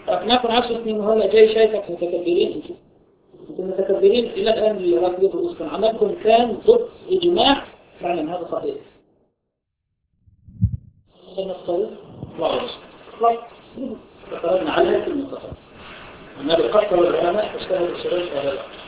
أقنعكم عشرة سنين وهلا جاي شايفك متكبرين. أنتم متكبرين إلى الآن اللي راكبين رؤوسكم. عملكم كان ضد إجماع، فعلا هذا صحيح. نفترض افترضنا على هذه المنطقة أن بقصر العلماء اشتهر الشباب ولا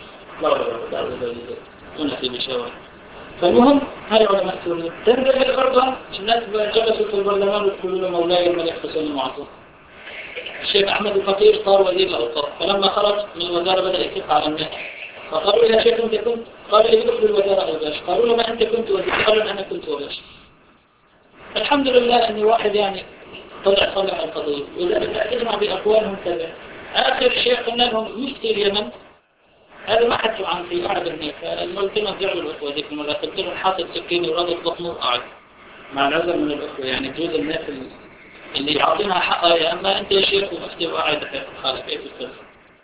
لا في بشاور. فالمهم هاي علماء سوريا تنزل الأردن الناس جلسوا في البرلمان ويقولوا له مولاي الملك حسين المعظم. الشيخ أحمد الفقير صار وزير الأوقاف، فلما خرج من الوزارة بدأ يكف على الناس، فقالوا يا شيخ أنت كنت، قال لي ادخل الوزارة أو باش، قالوا له ما أنت كنت وزير، قالوا أنا كنت وباش. الحمد لله أني واحد يعني طلع صلح القضية، ولذلك أجمع بأقوالهم كذا. آخر شيء قلنا لهم يفتي اليمن، هذا ما حكوا عن في قاعدة هناك، الملتمس زعلوا الأخوة ذيك المرة، قلت لهم حاطط سكيني ورابط بطنه وقاعد مع العذر من الأخوة، يعني جوز الناس اللي يعطينها حقها، يا أما أنت يا شيخ وأختي وقاعد خالف إيه في الفلسفة.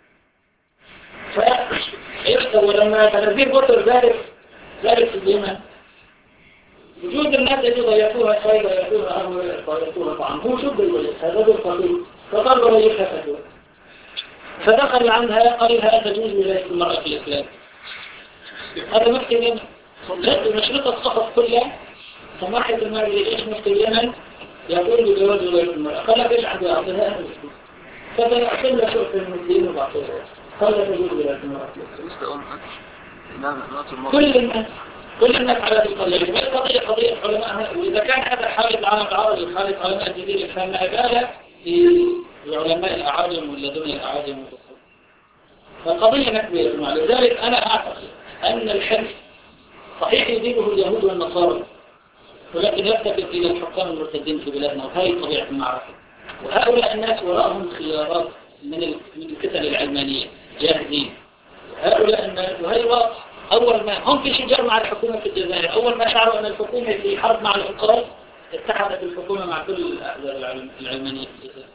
فإيش ولما تنزيل بطر ذلك في اليمن، وجود الناس اللي ضيفوها شوي ضيفوها طعام، هو شو بالولد هذا بالفقير، فقالوا ضيفها فتوى، فدخل عندها قال لها تجوز ولاية المرأة في الإسلام. هذا مفتي اليمن، نشرة الصحف كلها سماحة المال ايش مفتي اليمن يقول بجواز ولاية المرأة، قال لك ايش عندي أعطيها أهل الإسلام، فبأخذنا شوف المسلمين وبعطيها، قال لك تجوز ولاية المرأة في الإسلام. كل الناس على هذه القضية، قضية علماء، وإذا كان هذا حالة العالم العربي وحالة علماء الجزيرة كان عبادة لعلماء الأعاجم والذين الأعاجم والتصوف، فالقضية نكبة يا جماعة. لذلك أنا أعتقد أن الحلف صحيح يدينه اليهود والنصارى، ولكن يرتكب إلى الحكام المرتدين في بلادنا، وهي طبيعة المعركة. وهؤلاء الناس وراءهم خيارات من الكتل العلمانية جاهزين، هؤلاء الناس وهي واضح. أول ما هم في شجار مع الحكومة في الجزائر، أول ما شعروا أن الحكومة في حرب مع العقاب اتحدت الحكومة مع كل الأحزاب العلمانية في الجزائر.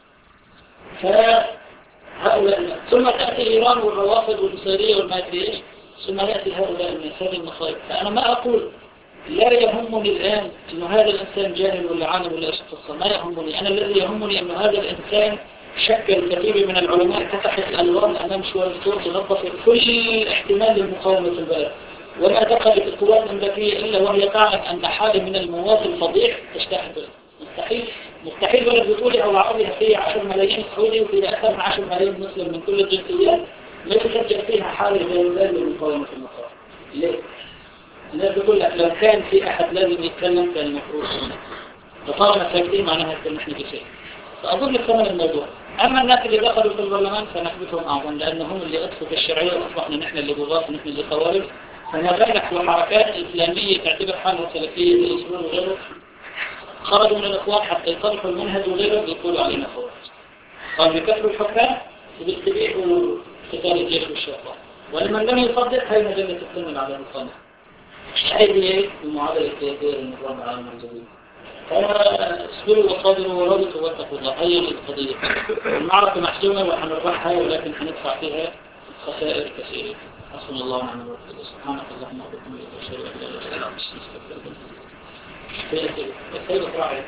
فهؤلاء الناس ثم تأتي إيران والروافض والنصيرية والمادريش، ثم يأتي هؤلاء الناس، هذه المصائب. فأنا ما أقول لا يهمني الآن أن هذا الإنسان جاهل ولا عالم ولا شخص، ما يهمني. أنا الذي يهمني أن هذا الإنسان شكل كثير من العلماء، فتح الألوان أمام شوية صوت ونظف كل احتمال للمقاومة في البلد، وما دخلت القوات الأمريكية إلا وهي تعلم أن حالة من المواطن فضيح تجتاح البلد. مستحيل بلد بطولها وعرضها فيها 10 ملايين سعودي وفيها أكثر من 10 ملايين مسلم من كل الجنسيات لا تسجل فيها حالة زي ذلك للمقاومة في المقاومة. ليه؟ الناس بتقول لك لو كان في أحد لازم يتكلم كان المفروض هنا، فطالما ساكتين معناها كان نحن بشيء. فأظن كمان الموضوع. أما الناس اللي دخلوا في البرلمان فنحبتهم أعظم، لأنهم اللي أدخلوا في الشرعية وأصبحنا نحن اللي بغاة ونحن اللي خوارج. فما بالك وحركات إسلامية تعتبر حالها سلفية زي الإسلام وغيره، خرجوا من الإخوان حتى يصلحوا المنهج وغيره يقولوا علينا خوارج. قالوا يكفروا الحكام وبيستبيحوا قتال الجيش والشرطة، ولمن لم يصدق هاي مجلة السنة العدد الصالح. هذه المعادلة السياسية للنظام العالمي الجديد. فاصبروا وصابروا ورابطوا واتقوا الله، هي القضية. المعركة محسومة وحنربحها، ولكن حندفع فيها خسائر كثيرة. حسبنا الله ونعم الوكيل. سبحانك اللهم وبحمدك أشهد أن لا إله إلا أنت أستغفرك وأتوب إليك.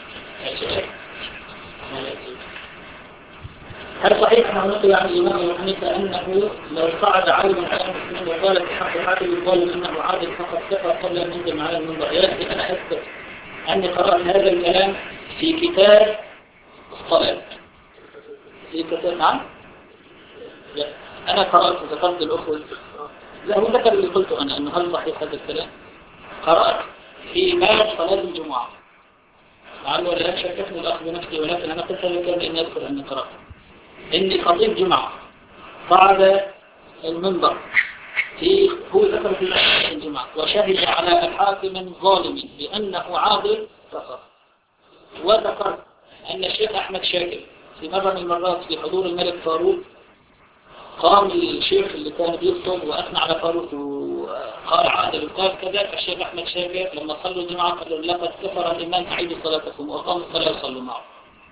هل صحيح أنه نقل عن الإمام أبو حنيفة أنه لو صعد عالم على المسلمين وقال في حق حاكم يقال إنه عادل فقط كفر قبل أن ينزل على المنبر؟ يأتي أنا أثبت أني قرأت هذا الكلام في كتاب الصلاة، في كتاب. نعم، أنا قرأت ذكرت الأخوة، لا هو ذكر اللي قلته أنا أنه هل صحيح هذا الكلام. قرأت في باب صلاة الجمعة، لعله لا شككني الأخ بنفسي، ولكن أنا قلت هذا الكلام لأني أذكر أني قرأت إني خطيب جمعة صعد المنبر هو ذكر في الجمعة وشهد على الحاكم ظالم بأنه عادل كفر. وذكر أن الشيخ أحمد شاكر في مرة من المرات في حضور الملك فاروق قام الشيخ اللي كان بيخطب وأثنى على فاروق وقال عادل وقال كذا، فالشيخ أحمد شاكر لما صلوا الجمعة قالوا لقد كفر الإمام أعيدوا صلاتكم، وأقاموا الصلاة وصلوا معه.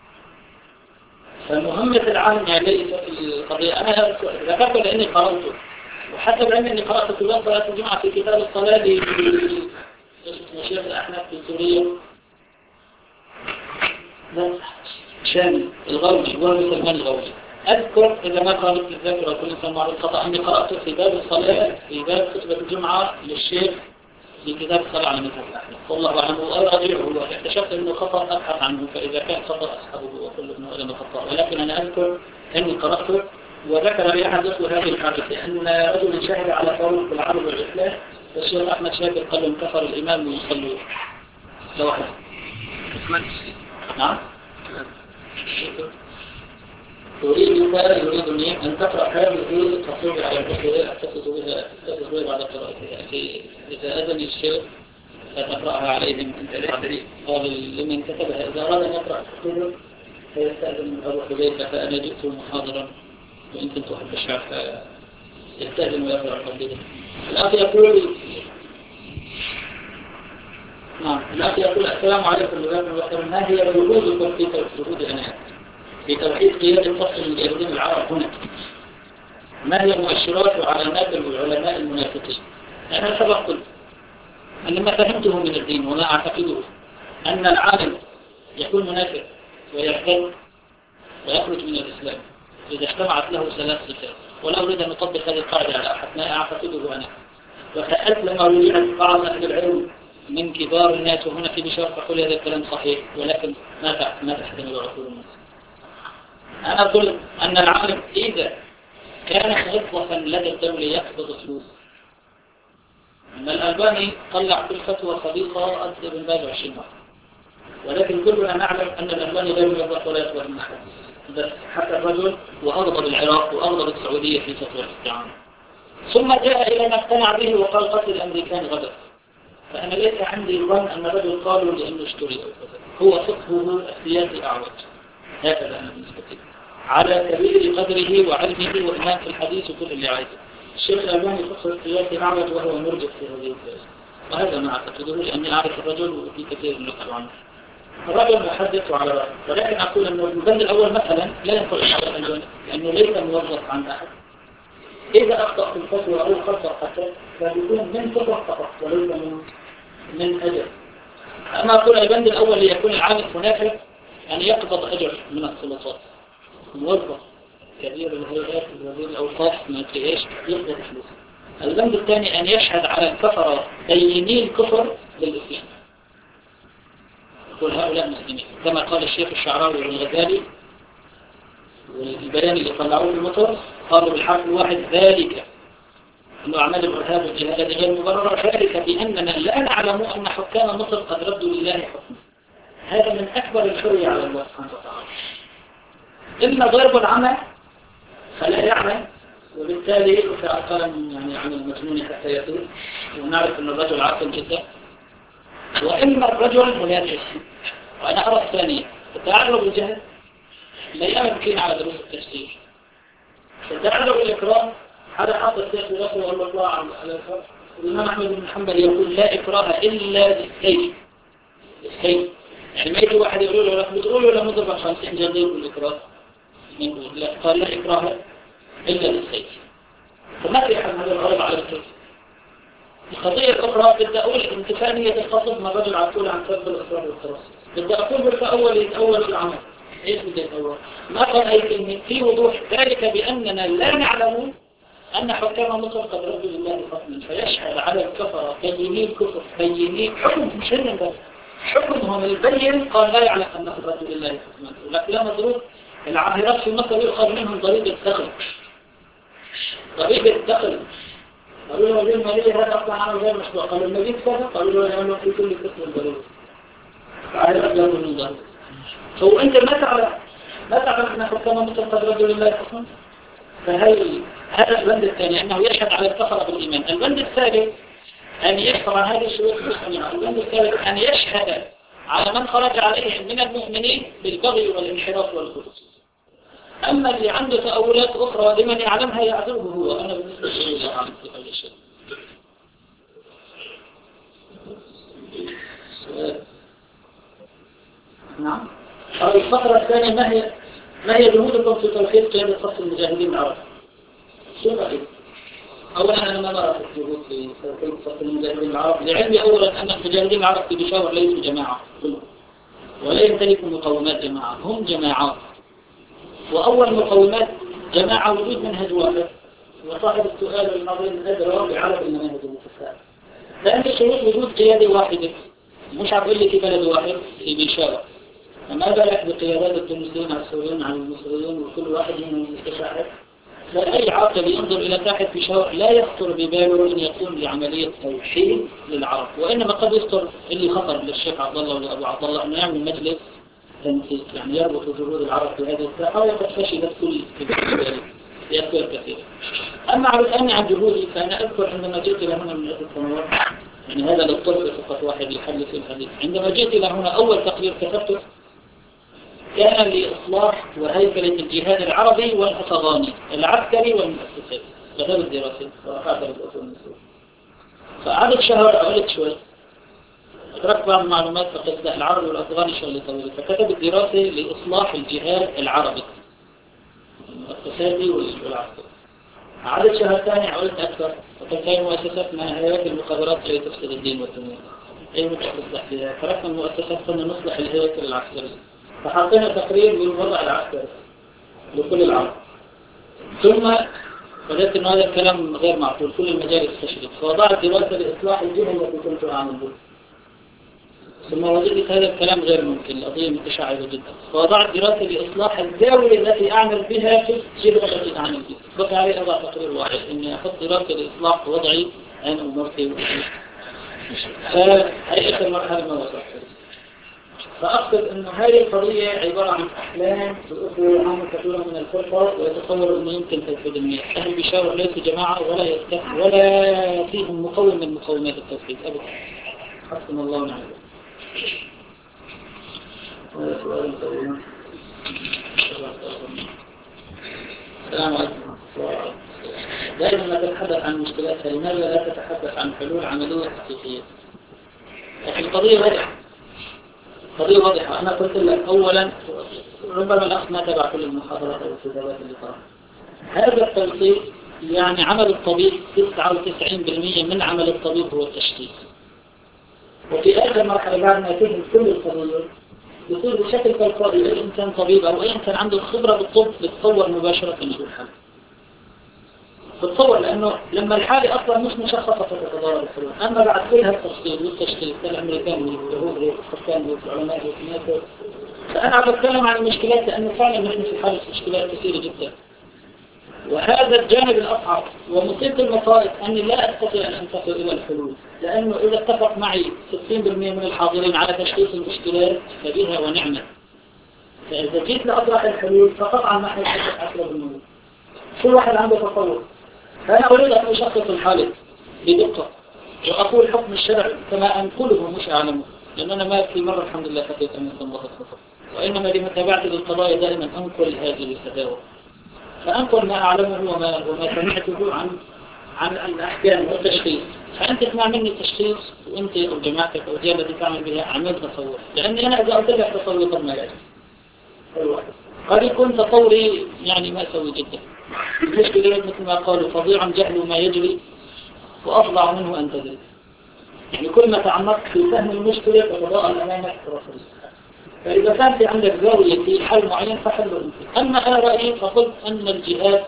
فمهمة العالم يعني ليست القضية. أنا ذكرت لأني قرأته، وحتى بعلمي أني قرأت كتاب صلاة الجمعة في كتاب الصلاة للشيخ الأحنف في سوريا. شامل الغوي وهو سلمان الغوي. أذكر إذا ما خالفت الذاكرة كل إنسان معروف خطأ أني قرأت في باب الصلاة في باب خطبة الجمعة للشيخ في كتاب الصلاة على مذهب أحمد والله أعلم وأراجعه واكتشفت أنه خطأ أبحث عنه، فإذا كان خطأ أسحبه وأقول أنه لم خطأ، ولكن أنا أذكر أني قرأته وذكر لي أحد الأخوة هذه الحادثة أن رجلا شهد على قول بالعرض والإفلاح والشيخ أحمد شاكر قال له انكفر الإمام ويصلوا لوحده. نعم. يريدني أن تقرأ هذه القصيدة على الأخوة أتفز بها بعد قراءتها إذا أذن الشيخ فتقرأها عليهم أنت ليه قال لمن كتبها إذا أراد أن يقرأ القصيدة فيستأذن من أبو حذيفة فأنا جئت محاضرا وإن كنت أحب الشعر فيستأذن ويقرأ القصيدة. الأخ يقول نعم الأخ يقول السلام عليكم ورحمة الله. ما هي جهودكم في جهود الأنام في توحيد قيادة فصل المجاهدين العرب هنا؟ ما هي مؤشرات وعلامات العلماء المنافقين؟ أنا سبق قلت أن ما فهمته من الدين وما أعتقده أن العالم يكون منافق ويرتد ويخرج من الإسلام إذا اجتمعت له ثلاث صفات، ولا أريد أن أطبق هذه القاعدة على أحد، ما أعتقده أنا. وسألت لما رجعت بعض أهل العلم من كبار الناس وهنا في بشار فقل هذا الكلام صحيح، ولكن ما تحتمل عقول الناس. أنا أقول أن العالم إذا كان موظفا لدى الدولة يقبض فلوس. أن الألباني طلع كل فتوى خبيثة قد ابن باز 20 مرة، ولكن كلنا نعلم أن الألباني لا يوظف ولا يقبض من أحد، بس حتى الرجل وأغضب العراق وأغضب السعودية في فتوى الاستعانة، ثم جاء إلى ما اقتنع به وقال قتل الأمريكان غدر. فأنا ليس عندي ظن أن الرجل قالوا لأنه اشتري أو كذا، هو فقهه السياسي أعوج. هكذا أنا بالنسبة لي على كبير قدره وعلمه وإمام في الحديث وكل اللي عايزه. الشيخ الألباني فقه السياسي أعوج وهو مرجع في هذه الفئة، وهذا ما أعتقده لأني أعرف الرجل وفي كثير من يسأل عنه. الرجل محدث على رأيه، ولكن أقول أن البند الأول مثلا لا ينطلق على الألباني لأنه ليس موظف عند أحد. إذا أخطأ في الفتوى أو خطأ حتى فبيكون من فقه فقط وليس من أجل. أما أقول البند الأول ليكون العامل منافق أن يقبض أجر من السلطات، موظف كبير الهيئات وزير الأوقاف ما تلاقيش يقبض فلوس. البند الثاني أن يشهد على الكفرة بيني الكفر بالإسلام، يقول هؤلاء مسلمين كما قال الشيخ الشعراوي والغزالي والبيان اللي طلعوه في مصر قالوا بالحرف الواحد ذلك أنه أعمال الإرهاب والجهاد غير مبررة، ذلك بأننا لا نعلم أن حكام مصر قد ردوا لله حكمه. هذا من أكبر الحرية على الله سبحانه وتعالى. إما ضرب العمى فلا يعمل وبالتالي يرفع القلم يعني عن المجنون حتى يتوب ونعرف أن الرجل عاقل جدا، وإما الرجل منافق. وأنا أرى الثانية التعرض للجهل لا يمكن على دروس التفسير. التعرض للإكراه هذا حاط الشيخ رسول الله عليه وسلم. الإمام أحمد بن حنبل يقول لا إكراه إلا بالسيف. السيف يعني ما يجي واحد يقول له بتقول له لما نضرب 50 جلدة يقول الإكراه، يقول لا، قال لا إكراه إلا بالسيف. فما في أحد هذا الغرب على السيف. القضية الأخرى بدي أقول انتفانية القصد ما رجل عقول عن سبب الإصرار والترصد. بدي أقول بالفأول يتأول العمل. إيش بدي يتأول؟ ما قال أي كلمة في وضوح ذلك بأننا لا نعلم أن حكام مصر قد ردوا لله حكما، فيشهد على الكفر بينين الكفر بينين حكم مش هن بس حكمهم البين قال لا يعلم أنه ردوا لله حكما. لكن لما ضرب العاهرات في مصر يؤخذ منهم ضريبة الدخل. ضريبة الدخل قالوا له اليوم مالية هذا أصلا عمل غير مشروع، قالوا المدين كذا، قالوا له يعملوا في كل قسم ضريبة. فعلى أبلغ من ضريبة. فهو أنت ما تعلم أن حكام مصر قد ردوا لله حكما؟ هذا البند الثاني أنه يشهد على الكفر بالإيمان. البند الثالث أن يشفر هذه الشروط المسلمين. البند الثالث أن يشهد على من خرج عليهم من المؤمنين بالبغي والانحراف والخروج. أما اللي عنده تأولات أخرى لمن يعلمها يعذره هو. أنا بالنسبة لي لا أعلم في هذا الشيء. نعم. الفقرة الثانية ما هي جهودكم في توحيد قيادة صف المجاهدين العرب؟ شو رأيك؟ أولا أنا ما أعرف الجهود في توحيد صف المجاهدين العرب، لعلمي أولا أن المجاهدين العرب في بشاور ليسوا جماعة كلهم، ولا يمتلكوا مقومات جماعة، هم جماعات. وأول مقومات جماعة وجود منهج واحد. وصاحب السؤال الماضي أدرى بعرض المناهج المتساوية. لأن شروط وجود قيادة واحدة، مش هتقول لي في بلد واحد في بيشاور، فما بالك بقيادات التونسيين على السوريين على المصريين وكل واحد منهم متشعب. فأي عاقل ينظر إلى ساحة بيشاور لا يخطر بباله أن يقوم بعملية توحيد للعرب، وإنما قد يخطر اللي خطر للشيخ عبد الله ولأبو عبد الله أنه يعمل مجلس تنسيق، يعني يربط جهود العرب في هذه الساحة، وقد فشلت كل لأسباب كثيرة. أما على الآن عن جهودي، فأنا أذكر عندما جئت إلى هنا من 10 سنوات، يعني هذا للطرق فقط واحد يحدث الحديث. عندما جئت إلى هنا أول تقرير كتبته كان لإصلاح وهيكلة الجهاد العربي والأفغاني العسكري والمؤسساتي، كتاب الدراسة ورفعت الأصول المسؤول. فقعدت شهر أقلت شوي، أدركت بعض المعلومات فقلت لا، العربي والأفغاني شغلة طويلة، فكتب الدراسة لإصلاح الجهاد العربي المؤسساتي والعسكري. عدد شهر ثاني عملت أكثر، فقلت هاي المؤسسات ما هياكل المخابرات اللي تفسد الدين والدنيا، أي متى تصلح فيها؟ تركنا المؤسسات كنا نصلح الهياكل العسكري، فحطينا تقرير للوضع العسكري لكل العرب. ثم وجدت أن هذا الكلام غير معقول، كل المجالس فشلت، فوضعت دراسة لإصلاح الجهة التي كنت أعمل بها. ثم وجدت هذا الكلام غير ممكن، القضية متشعبة جدا، فوضعت دراسة لإصلاح الزاوية التي أعمل بها في الجهة التي أعمل بها. بقى علي أضع تقرير واحد إني أحط دراسة لإصلاح وضعي أنا ومرتي فهي آخر مرحلة ما وصلت. فأقصد أنه هذه القضية عبارة عن أحلام بأخوة عامة كثيرة من الفرقة، ويتصور أنه يمكن توحيد الناس. أهل بيشاور ليسوا جماعة ولا فيهم مقوم من مقومات التوحيد أبدا. حسن الله ونعم الوكيل. السلام عليكم. دائما ما تتحدث عن مشكلاتها، لماذا لا تتحدث عن حلول عملية حقيقية؟ لكن القضية واضحة. أنا قلت لك أولا، ربما الأخ ما تبع كل المحاضرات أو الكتابات اللي طرحت. هذا التوصيف يعني عمل الطبيب 99% من عمل الطبيب هو التشخيص. وفي آخر مرحلة بعد ما يتم كل القضية يصير بشكل تلقائي أي إنسان طبيب أو أي إنسان عنده خبرة بالطب بتصور مباشرة في الحل. بتصور لأنه لما الحالة أصلا مش مشخصة تتضارب الحلول، أما بعد كل هالتفصيل والتشخيص الأمريكان واليهود والحكام والعلماء والسياسة، فأنا عم بتكلم عن المشكلات لأنه فعلا نحن في حالة مشكلات كثيرة جدا. وهذا الجانب الأصعب ومصيبة المصائب أني لا أستطيع أن أنتقل إلى الحلول، لأنه إذا اتفق معي 60% من الحاضرين على تشخيص المشكلات فبها ونعمة، فإذا جيت لأطرح الحلول فقطعا ما حيث 10%. كل واحد عنده تصور. فأنا أريد أن أشخص الحالة بدقة وأقول حكم الشرع كما أنقله مش أعلمه، لأن أنا ما في مرة الحمد لله خطيت أن يستنبط الخطأ، وإنما لما تابعت للقضايا دائما أنقل هذه الفتاوى، فأنقل ما أعلمه وما سمعته عن الأحكام والتشخيص. فأنت تسمع مني تشخيص وأنت وجماعتك أو الجهة التي تعمل بها عمل تصور، لأني أنا إذا قلت لك تصوري قد ما يجب قد يكون تصوري يعني ما أسوي جدا. المشكلة مثل ما قالوا فظيع جهل ما يجري وأفضع منه أن تدري. يعني كل ما تعمقت في فهم المشكلة تتضاءل أمامك رفض. فإذا كان في عندك زاوية في حل معين فحله أنت. أما أنا رأيي فقلت أن الجهاد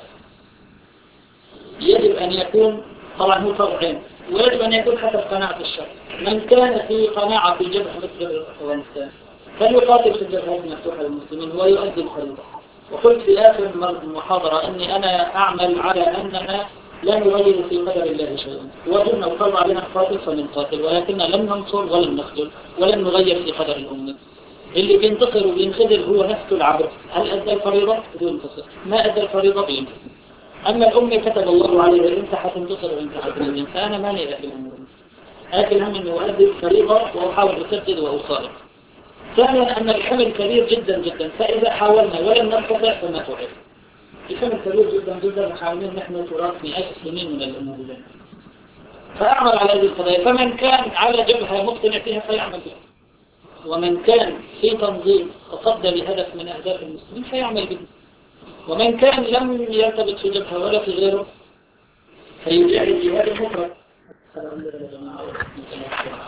يجب أن يكون طبعا هو فرعين، ويجب أن يكون حسب قناعة الشرع. من كان في قناعة في جبهة مثل أفغانستان فليقاتل في الجبهات المفتوحة للمسلمين ويؤدي الخريطة. وقلت في آخر المحاضرة أني أنا أعمل على أننا لا نغير في قدر الله شيئا، وجدنا وقال علينا قاتل فنقاتل، ولكننا لن ننصر ولن نخذل ولن نغير في قدر الأمة. اللي بينتصر وبينخذل هو نفسه العبد. هل أدى الفريضة؟ بينتصر. ما أدى الفريضة؟ بينتصر. أما الأمة كتب الله عليها أنت حتنتصر وأنت حتنتصر، فأنا ماني أهل الأمور. آكل هم أني أؤدي الفريضة وأحاول أسدد وأصارع. ثانيا أن الحمل كبير جدا جدا، فإذا حاولنا ولن نستطيع فما فعل. الحمل كبير جدا جدا وحاولين نحن تراث مئات السنين من الأمور لنا. فأعمل على هذه القضايا، فمن كان على جبهة مقتنع فيها فيعمل بها، ومن كان في تنظيم تصدى لهدف من أهداف المسلمين فيعمل به، ومن كان لم يرتبط في جبهة ولا في غيره فيجاهد جهاد مفرد.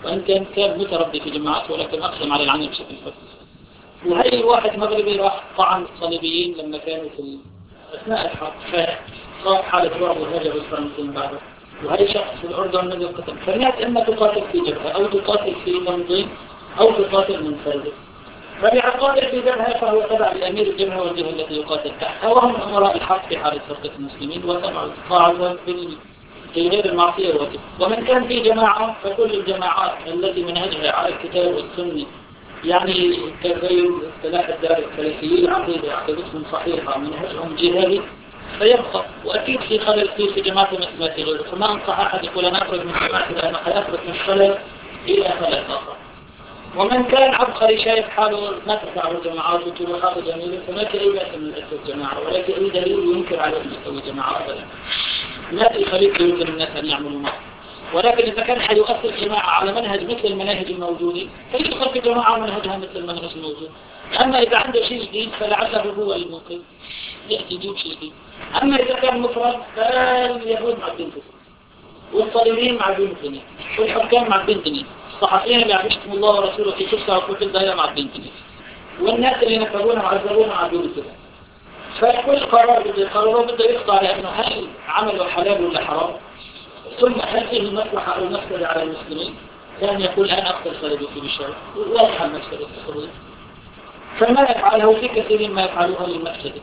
وإن كان متربي في جماعات ولكن أقسم على العنف بشكل فتح. وهي واحد مغربي راح طعن الصليبيين لما كانوا في أثناء الحرب، فصار حالة رعب وهجر الفرنسيين بعده. وهي شخص في الأردن نزل قتل. فالناس إما تقاتل في جبهة أو تقاتل في تنظيم أو تقاتل منفردة. فبيقاتل في جبهة فهو تبع لأمير الجبهة والجهة التي يقاتل تحتها، وهم أمراء الحق في حالة فرقة المسلمين وسمعوا طاعة في غير المعصية والكفر. ومن كان في جماعة فكل الجماعات التي منهجها على الكتاب والسنة، يعني كزي اصطلاح الدار السلفيين عقيدتهم صحيحة منهجهم جهادي فيبقى. وأكيد في خلل في جماعة مثل غيره، فما أنصح أحد يقول أنا أخرج من جماعة لأنه حيخرج من خلل إلى خلل آخر. ومن كان عبقري شايف حاله ما تنفعه الجماعات وطروحاته جميلة فما في أي بأس من أسس جماعة، ولكن أي دليل ينكر على أن يسوي جماعة أبدا. ما في خليط يمكن الناس أن يعملوا معه. ولكن إذا كان حيؤثر جماعة على منهج مثل المناهج الموجودة فيدخل في جماعة منهجها مثل المنهج الموجود. أما إذا عنده شيء جديد فلعله هو المنقذ يأتي يجيب شيء جديد. أما إذا كان مفرد فاليهود معدين كفر، والصليبيين معدين الدنيا، والحكام معدين الدنيا، الصحفيين اللي عبشتم الله ورسوله في كفة وكل دائرة معدين الدنيا، والناس اللي نكبون وعذبون معدين الدنيا. فكل قرار بده يقرره بده يخضع لأنه هل عمله حلال ولا حرام، ثم هل فيه مصلحة أو مفسدة على المسلمين. كان يقول أنا أقتل صليبي في بالشارع واضحة المفسدة الصليبي، فما يفعله في كثير ما يفعلوها للمفسدة،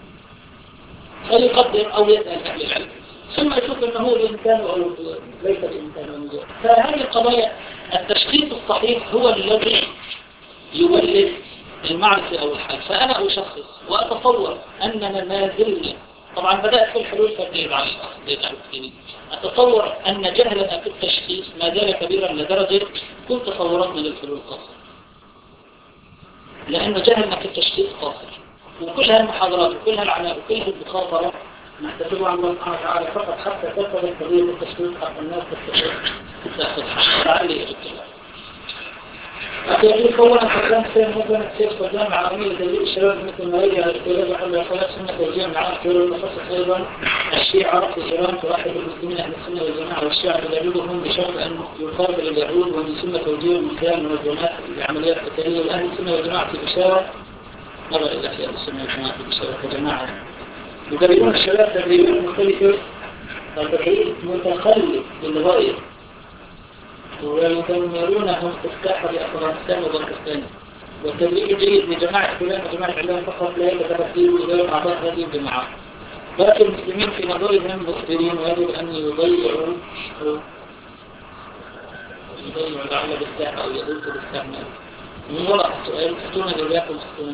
فيقدم أو يسأل أهل العلم ثم يشوف أنه هو بإمكانه أو ليس بإمكانه. فهذه القضايا التشخيص الصحيح هو الذي يولد المعرفة أو الحل. فأنا أشخص وأتصور أننا ما زلنا، طبعا بدأت في الحلول فبدأت على الأخذ، أتصور أن جهلنا في التشخيص ما زال كبيرا لدرجة كل تصوراتنا للحلول قاصر، لأن جهلنا في التشخيص قاصر. وكل هالمحاضرات وكل هالعناء وكل هالمخاطرة نحتسبها عن الله سبحانه وتعالى فقط حتى تثبت قضية التشخيص حتى الناس تأخذ حقها. تعالي أخيرا كونا فردان سير مثلا سير فردان عالمية تجيب الشباب مثل ما يجي على الكتاب وحل يخلق سنة توجيه مع أكثر المخصص أيضا الشيعة في إيران توحد المسلمين أهل السنة والجماعة، والشيعة تدربهم بشرط أن يقابل اليهود ومن ثم توجيه من خلال منظمات لعمليات قتالية. وأهل السنة والجماعة في بشارة نظر إلى أهل السنة والجماعة في بشارة كجماعة يدربون الشباب تدريبات مختلفة، تدريب متخلف للغاية، ويتمرونهم افتتاح لأفغانستان وباكستان. والتدريب الجيد لجماعة فلان وجماعة علان فقط لا يتبدل غير أعضاء هذه الجماعات. لكن المسلمين في نظرهم مخبرين ويجب أن يضيعوا العمل بالساحة أو يدوسوا بالساحة. من وراء السؤال افتونا جزاكم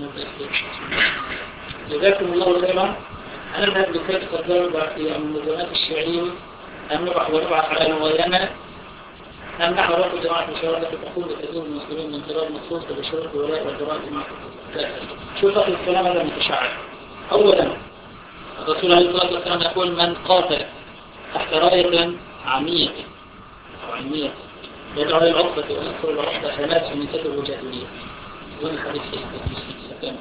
جزاكم الله خيرا. أنا نذهب بكيف تدرب في المنظمات الشيعية أن نبعث على نوايانا أم نحن رفض جماعة الشباب التي تقوم بتأذين المسلمين من خلال مخصوص بشروط الولاء والجراء جماعة شوف أخي الكلام هذا متشعب. أولا الرسول عليه الصلاة والسلام يقول من قاتل تحت راية عمية أو علمية يدعو للعقبة وينصر العقبة حماس من ستر الجاهلية دون حديث سكان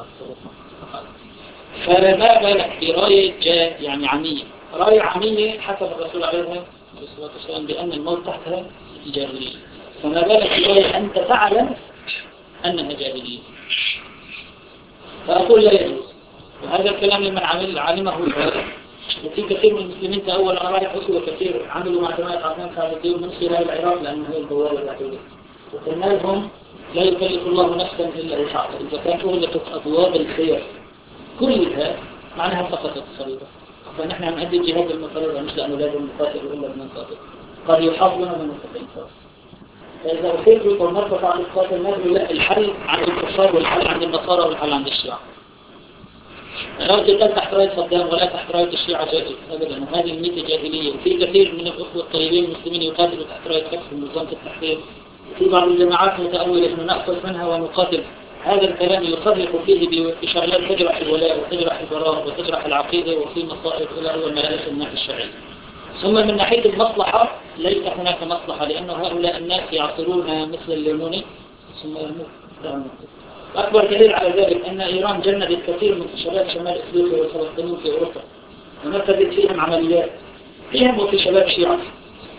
فما بالك براية يعني عمية. راية عمية حسب الرسول عليه الصلاة والسلام بأن الموت تحتها جاهلية، فما بالك براية أنت تعلم أنها جاهلية. فأقول لا يجوز، وهذا الكلام لمن علمه العلماء. وفي كثير من المسلمين تأول على رأي أسوة كثير عملوا مع جماعة عثمان خالدين من خلال العراق لأنه هي البوابة الوحيدة، وقلنا لهم لا يكلف الله نفسا إلا وسعها. إذا كانت أغلقت أبواب الخير كلها معناها سقطت الصليبة. فنحن عم نؤدي الجهاد المفروض مش لأنه لازم نقاتل إلا بنقاتل، قد يحافظنا من المتقين. فإذا أخير بكم مرتفع عن القاتل نقول لا، الحل عند الكفار والحل عند النصارى والحل عند الشيعة. لو تقال تحت راية صدام ولا تحت راية الشيعة جائز أبدا، وهذه الميتة جاهلية. وفي كثير من الأخوة الطيبين المسلمين يقاتلوا تحت راية فتح ونظام التحرير. وفي بعض الجماعات متأولة أنه نأخذ منها ونقاتل. هذا الكلام يصرف فيه بشغلات تجرح الولاء وتجرح البراء وتجرح العقيدة وفي مصائب إلى أول ما يأتي الناحية الشرعية. ثم من ناحية المصلحة ليس هناك مصلحة، لأن هؤلاء الناس يعصرون مثل الليموني ثم يموت. أكبر دليل على ذلك أن إيران جندت كثير من شباب شمال إفريقيا والفلسطينيين في أوروبا ونفذت فيهم عمليات فيهم وفي شباب شيعة.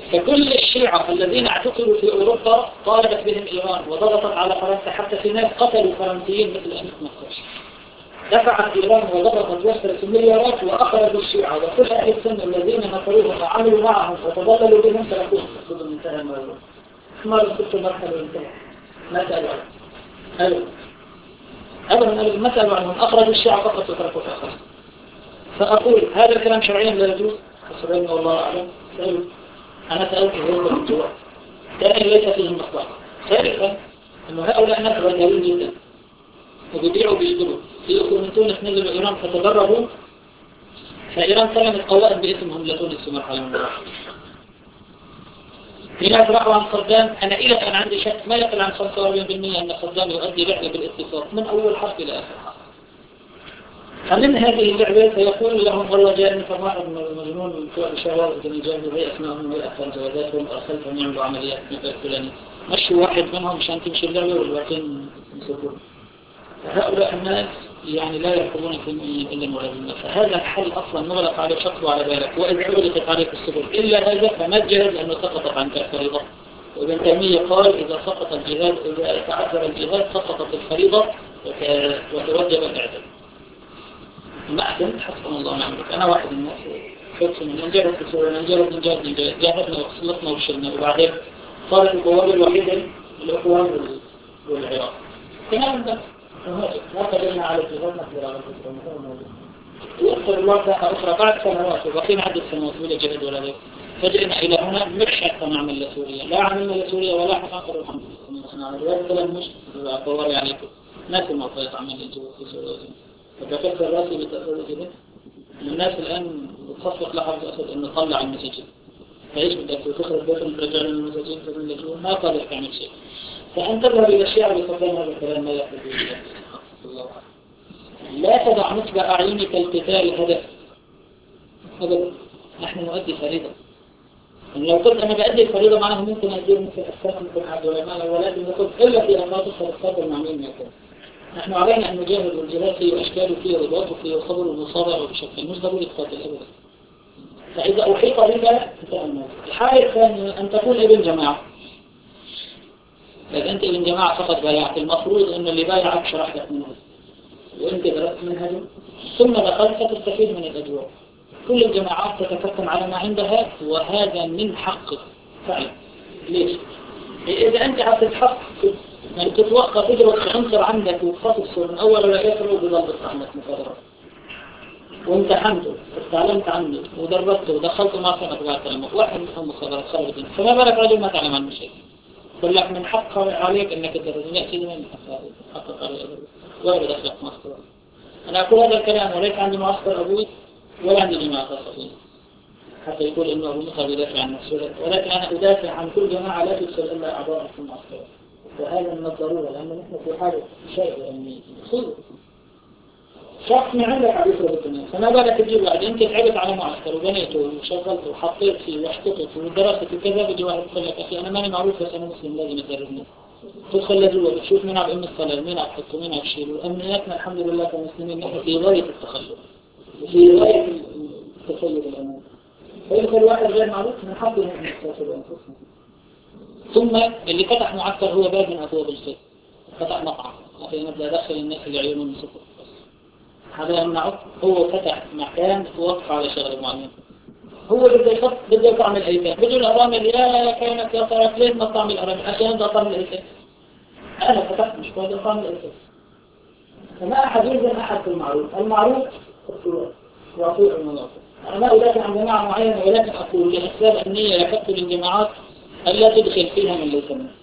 فكل الشيعة الذين اعتقلوا في أوروبا طالبت بهم إيران وضغطت على فرنسا، حتى في ناس قتلوا فرنسيين مثل أنس نقاش. دفعت إيران وضغطت واصرفت مليارات وأخرجوا الشيعة وكل أهل السنة الذين نصروهم وعملوا معهم وتضللوا بهم تركوهم. خذوا انتهى الموضوع. ما رسلت مرحلة الانتهاء. ما سألوا عنهم. أبدا ما سألوا عنهم. أخرجوا الشيعة فقط وتركوا الآخرين. فأقول هذا الكلام شرعيا لا يجوز. حسبنا والله أعلم. سألوا. أنا سألت هذا الجواب. ثانيا ليس فيه مصلحة. ثالثا أن هؤلاء الناس غاليين جدا وبيبيعوا وبيشتروا. في أخوة من تونس نزلوا إيران فتدربوا، فإيران سلمت قوائد باسمهم لتونس في مرحلة من المراحل. في ناس راحوا عن صدام. أنا إلى الآن عندي شك ما يقل عن 45% أن صدام يؤدي لعبة بالاتفاق من أول حرف إلى آخر حرف. فمن هذه اللعبة فيقول لهم والله جاءني فرواحد مجنون من بتوع الشهوات الذين جابوا هي أسمائهم وهي أفضل جوازاتهم وأرسلتهم يعملوا عمليات في الفلاني. مشوا واحد منهم عشان تمشي اللعبة والباقين يمسكون. هؤلاء الناس يعني لا يركبون في المؤمنين إلا المغربين. فهذا الحل أصلا مغلق على شخص وعلى بالك، وإذا أغلقت عليك السبل إلا هذا فما الجهاد لأنه سقطت عنك الفريضة. وابن تيمية قال إذا سقط الجهاد إذا تعذر الجهاد سقطت الفريضة وتوجب الإعدام. ما أحسنت حسبنا الله ونعم الوكيل. أنا واحد من الناس خلص من جهد في سوريا نجاهد جاهدنا وخلصنا وشلنا وبعدين صارت البوابة الوحيدة الإخوان والعراق. تمام ده ما قدرنا على الجهاد نقدر على الجهاد. وأكثر الله ساحة أخرى بعد سنوات وبقينا عدة سنوات ولا جهد ولا غير. فجئنا إلى هنا مش حتى نعمل لسوريا، لا عملنا لسوريا ولا حقاقر الحمد لله. هذا الكلام مش قواري عليكم. ناس المعطيات عمل الجهود في سوريا. فكفر راسي بتأثير جدا. الناس الآن بتصفق لحظة أسد إنه طلع المساجين. فإيش بدك تخرج بيتهم ترجع لنا المساجين في اللجوء ما قادر تعمل شيء. فأن تذهب إلى الشيعة بصدام هذا الكلام ما يحدث الله. لا تضع نصب أعينك القتال هدف أبدا. نحن نؤدي فريضة. لو قلت أنا بأدي الفريضة معناه ممكن أديه مثل أسفل ممكن عبد الرحمن ولكن نقول إلا في أمراض الصدر مع مين يكون. نحن علينا أن نجاهد والجهاد فيه أشكال وفيه رباط وفيه صبر ومصابرة بشكل مش ضروري تقاتل أبدا. فإذا أحيط بك انتهى الموضوع. الحالة الثانية أن تكون ابن جماعة. إذا أنت ابن جماعة فقط بايعت المفروض أن اللي بايعك شرح لك منهج وأنت درست منهجه ثم دخلت فتستفيد من الأجواء. كل الجماعات تتكتم على ما عندها وهذا من حقك فعلا. ليش؟ إذا أنت هتتحق يعني تتوقع تدرس عنصر عندك وتفصل من أول ولا آخر وبيضل عندك مقررات وامتحنته وتعلمت عنه ودربته ودخلته مع سنة بعد كلامه واحد منهم مخابرات خربت. فما بالك رجل ما تعلم عنه شيء. يقول لك من حق عليك أنك تدرس. لا سيدي من حقك عليك ولا بدخلك معسكر. أنا أقول هذا الكلام وليس عندي معسكر أبوي ولا عندي جماعة خاصة حتى يقول إنه أبو مصعب يدافع عن نفسه، ولكن أنا أدافع عن كل جماعة لا تدخل إلا أعضاء في المعسكر. وهذا من الضرورة لأن نحن في حالة شيء يعني خذ شخص من عندك على يفرض الدنيا. فما بالك تجيب واحد أنت تعبت على معسكر وبنيته وشغلته وحطيت فيه واحتطت ودرست وكذا بيجي واحد يقول لك أخي أنا ماني معروف بس أنا مسلم لازم أدربني. تدخل لجوه بتشوف مين عم الصلاة مين عم تحطه مين عم تشيله. أمنياتنا الحمد لله كمسلمين نحن في غاية التخلف وفي غاية التخلف الأمور. فيدخل واحد غير معروف من حقه أن يستطيع أنفسنا. ثم اللي فتح معسكر هو باب من أبواب الخير. فتح مطعم أخي نبدأ أدخل الناس اللي عيونهم من سفر هذا يمنعه. هو فتح مكان توقف على شغل معين. هو بده يطعم الأيتام. بده الأرامل يا كينك يا صارت ليه ما طعم الأرامل عشان بدأ طعم الأيتام. أنا فتحت مش قادر طعم الأيتام. فما أحد يلزم أحد في المعروف. المعروف وأطيع المناطق. أنا ما أدافع عن جماعة معينة ولكن أقول لأسباب أمنية لكثر الجماعات ألا تدخل فيها من ليس منه.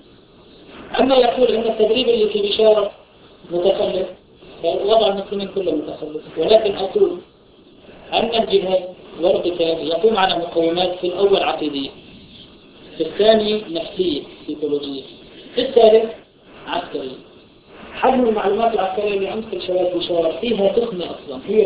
أما يقول إن التدريب اللي في بشارة متخلف وضع المسلمين كله متخلف. ولكن أقول أن الجهاد والقتال يقوم على مقومات في الأول عقيدية في الثاني نفسية سيكولوجية في الثالث عسكرية. حجم المعلومات العسكرية اللي عند الشباب بشارة فيها تخمة أصلا هي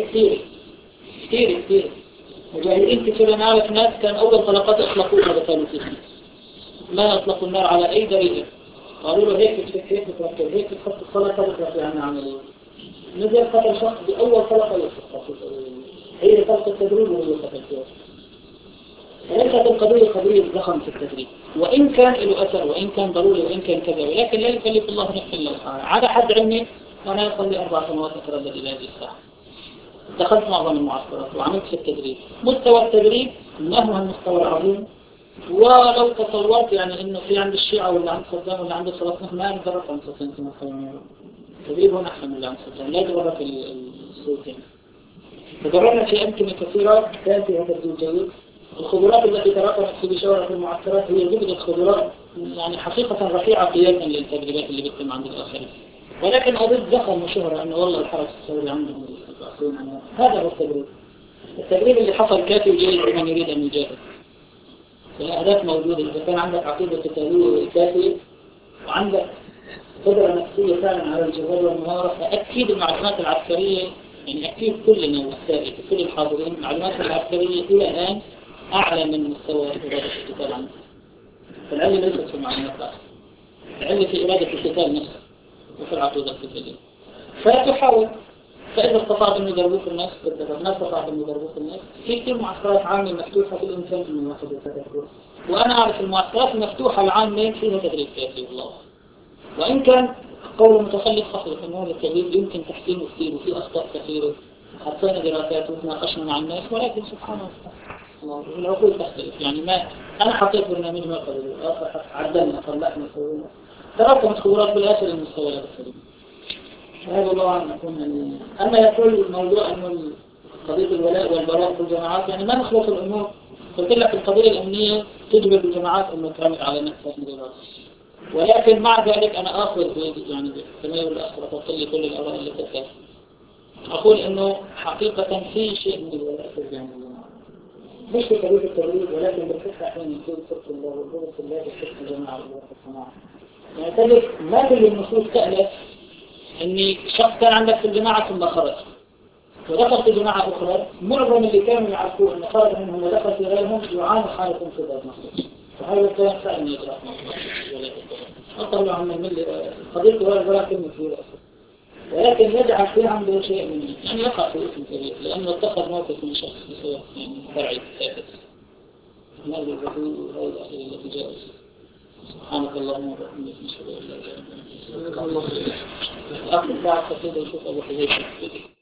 كثير مجاهدين كثير. أنا أعرف ناس كان أول طلقات أطلقوها بطالوا فيها ما أطلقوا النار على أي دليل. قالوا له هيك تركب هيك تخط الصلاة تبقى عنا عملية. نزل قتل شخص بأول طلقة يستطيع هي طلقة التدريب وهي قتل فيها. ليست القضية قضية ضخم في التدريب، وإن كان له أثر وإن كان ضروري وإن كان كذا، ولكن لا يكلف الله نفسا إلا وسعها. على حد علمي وأنا أصلي 4 سنوات أتردد إلى هذه الساعة، دخلت معظم المعسكرات وعملت في التدريب. مستوى التدريب ما هو المستوى العظيم، ولو تصورت يعني إنه في عند الشيعة واللي عند صدام واللي عند صلاح ما نتدرب 5 سنين التدريب هنا أحسن من اللي عند صدام، لا يتغرب الصوتين. تدربنا في أمكنة كثيرة كان فيها تدريب جيد. الخبرات التي تراكمت في بشاورة المعسكرات هي جبدة خبرات يعني حقيقة رفيعة قياسا للتدريبات اللي بتتم عند الآخرين، ولكن أضيف ضخم وشهرة أنه والله الحرس السوري عندهم هذا هو التدريب. التدريب اللي حصل كافي وجيد لمن يريد أن يجاهد. الأهداف موجودة، إذا كان عندك عقيدة قتالية كافية وعندك قدرة نفسية فعلا على الجهاد والممارسة، أكيد المعلومات العسكرية يعني أكيد كلنا والسائل كل الحاضرين المعلومات العسكرية إلى الآن أعلى من مستوى إرادة القتال عنه. فالعلة ليست في المعلومات العسكرية، العلة في إرادة القتال نفسه وفي العقيدة القتالية. فتحاول، فإذا استطعت أن يدربوك الناس بالضبط، ما استطعت أن يدربوك الناس. في كثير معسكرات عامة مفتوحة بالإمكان أن الواحد يتدرب، وأنا أعرف المعسكرات المفتوحة العامة فيها تدريب كافي والله، وإن كان قول المتخلف صحيح أن هذا التدريب يمكن تحسينه كثير وفي أخطاء كثيرة، حطينا دراسات وتناقشنا مع الناس، ولكن سبحان الله العقول تختلف. يعني ما أنا حطيت برنامج ما قبل آخر عدلنا طلعنا سوينا تراكمت خبرات بالآخر المستويات السليمة. هذا الله عنه يكون. أما يقول الموضوع أنه قضية الولاء والبراء في الجماعات يعني ما نخلص الأمور. قلت لك القضية الأمنية تجبر الجماعات أن تعمل على نفسها مديرات، ولكن مع ذلك أنا آخذ يعني كما يقول الأخ وتطلي كل الأوراق اللي تتكلم، أقول أنه حقيقة في شيء من الولاء في الجماعات، مش في قضية التدريب ولكن بالفكرة أحيانا يكون سبت الله والبغض في الله بالفكرة الجماعة والجماعة. يعني تجد ما كل النصوص تألف أني شخص كان عندك في الجماعة ثم خرج ودخل في جماعة أخرى، معظم اللي كانوا يعرفون أن خرج منهم ودخل في غيرهم يعانوا حالة انفضاض نصوص، وهذا كان فعلا يجرح ولا أطلع عن من قضية ولا كلمة في رأسه، ولكن يجعل في عنده شيء من يعني يقع في اسم كبير لأنه اتخذ موقف من شخص بسبب يعني فرعي ثابت. هذا الرسول هذا الذي جاء. سبحانك اللهم وبحمدك نشهد أن لا إله إلا أنت نستغفرك ونتوب إليك. آخر ساعة قصيدة يشوف أبو حذيفة.